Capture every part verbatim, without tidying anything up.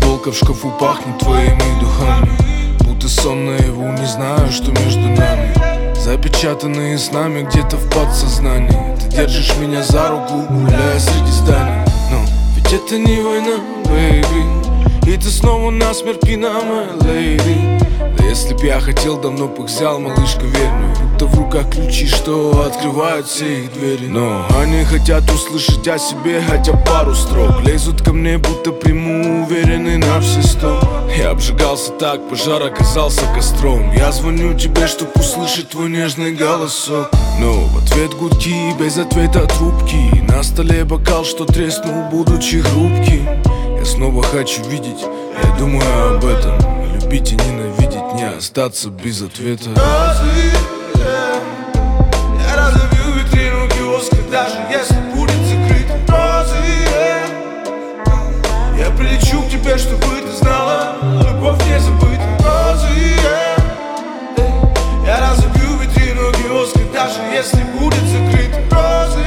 полка в шкафу пахнет твоими духами. Будто сон наяву, не знаю, что между нами. Запечатанные с нами где-то в подсознании. Ты держишь меня за руку, гуляя среди зданий. Но ведь это не война, бэйби, и ты снова насмерть пьяна, моя лейди. Да если б я хотел, давно бы их взял, малышка, верь мне. Будто в руках ключи, что открывают все их двери. Но они хотят услышать о себе хотя пару строк. Лезут ко мне, будто приму, уверенный на все сто. Я обжигался так, пожар оказался костром. Я звоню тебе, чтоб услышать твой нежный голосок. Но в ответ гудки, без ответа трубки. На столе бокал, что треснул, будучи хрупким. Я снова хочу видеть, я думаю об этом. Любить и ненавидеть, не остаться без ответа. Я разобью витрину киоска, даже если будет закрыт. Розы, я прилечу к тебе, чтобы ты знала, любовь не забыта. Розы, я разобью витрину киоска, даже если будет закрыт. Розы,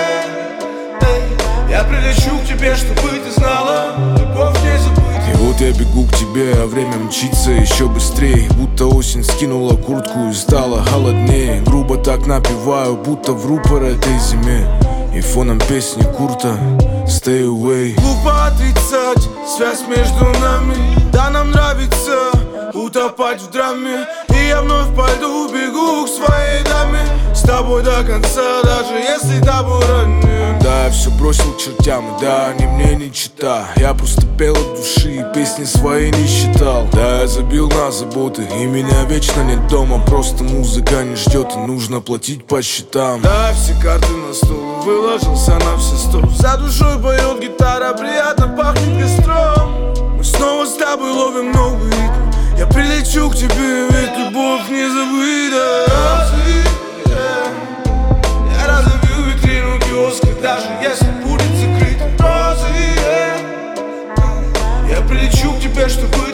я прилечу к тебе, чтобы ты знала, любовь не забыта. И вот я бегу к тебе, а время мчится еще быстрее. Будто осень скинула куртку и стало холоднее. Грубо так напеваю, будто в рупор этой зиме. И фоном песни Курта Stay Away. Глупо отрицать связь между нами. Да, нам нравится утопать в драме. И я вновь пойду, бегу к своей даме. С тобой до конца, даже если тобой ранен. Да, я все бросил к чертям, и да, они мне не чита. Я просто пел от души и песни свои не считал. Да, я забил на заботы, и меня вечно нет дома. Просто музыка не ждет, и нужно платить по счетам. Да, все карты на стол, выложился на все сто. За душой поет гитара, приятно пахнет костром. Мы снова с тобой ловим новый ритм. Я прилечу к тебе, ведь любовь не забыта. Я разобью витрину киоска, даже если будет закрыт. Розы, я прилечу к тебе, чтобы